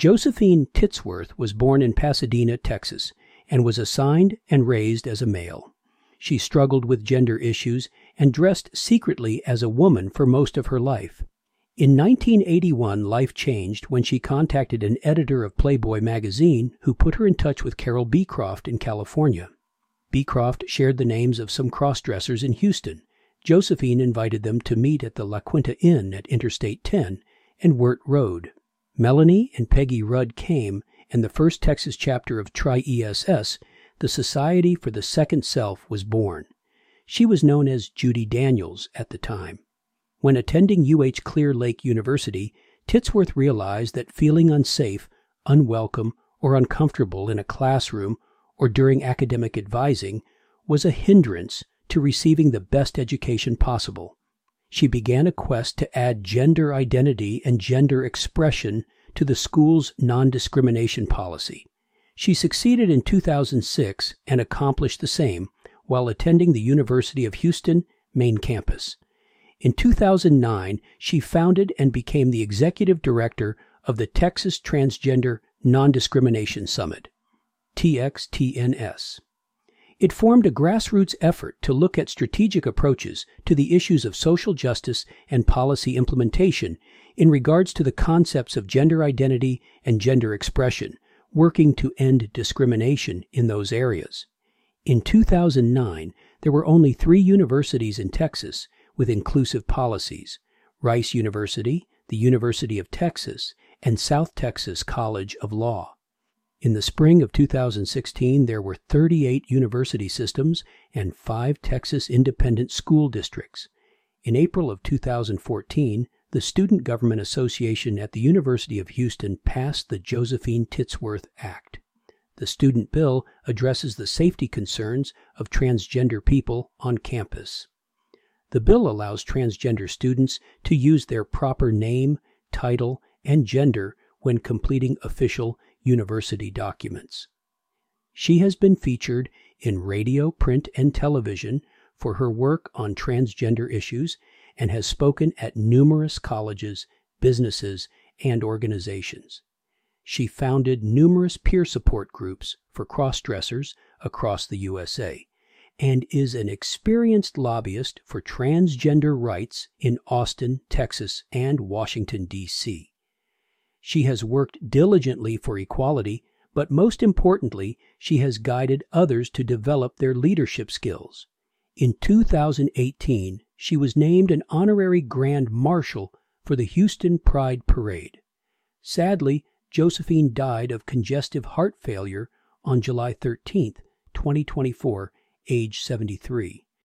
Josephine Titsworth was born in Pasadena, Texas, and was assigned and raised as a male. She struggled with gender issues and dressed secretly as a woman for most of her life. In 1981, life changed when she contacted an editor of Playboy magazine who put her in touch with Carol Beecroft in California. Beecroft shared the names of some cross-dressers in Houston. Josephine invited them to meet at the La Quinta Inn at Interstate 10 and Wirt Road. Melanie and Peggy Rudd came, and the first Texas chapter of Tri-ESS, the Society for the Second Self, was born. She was known as Judy Daniels at the time. When attending UH Clear Lake University, Titsworth realized that feeling unsafe, unwelcome, or uncomfortable in a classroom or during academic advising was a hindrance to receiving the best education possible. She began a quest to add gender identity and gender expression to the school's non-discrimination policy. She succeeded in 2006 and accomplished the same while attending the University of Houston main campus. In 2009, she founded and became the executive director of the Texas Transgender Non-Discrimination Summit, TXTNS. It formed a grassroots effort to look at strategic approaches to the issues of social justice and policy implementation in regards to the concepts of gender identity and gender expression, working to end discrimination in those areas. In 2009, there were only 3 universities in Texas with inclusive policies: Rice University, the University of Texas, and South Texas College of Law. In the spring of 2016, there were 38 university systems and 5 Texas independent school districts. In April of 2014, the Student Government Association at the University of Houston passed the Josephine Titsworth Act. The student bill addresses the safety concerns of transgender people on campus. The bill allows transgender students to use their proper name, title, and gender when completing official university documents. She has been featured in radio, print, and television for her work on transgender issues and has spoken at numerous colleges, businesses, and organizations. She founded numerous peer support groups for cross-dressers across the USA and is an experienced lobbyist for transgender rights in Austin, Texas, and Washington, D.C. She has worked diligently for equality, but most importantly, she has guided others to develop their leadership skills. In 2018, she was named an honorary Grand Marshal for the Houston Pride Parade. Sadly, Josephine died of congestive heart failure on July 13, 2024, age 73.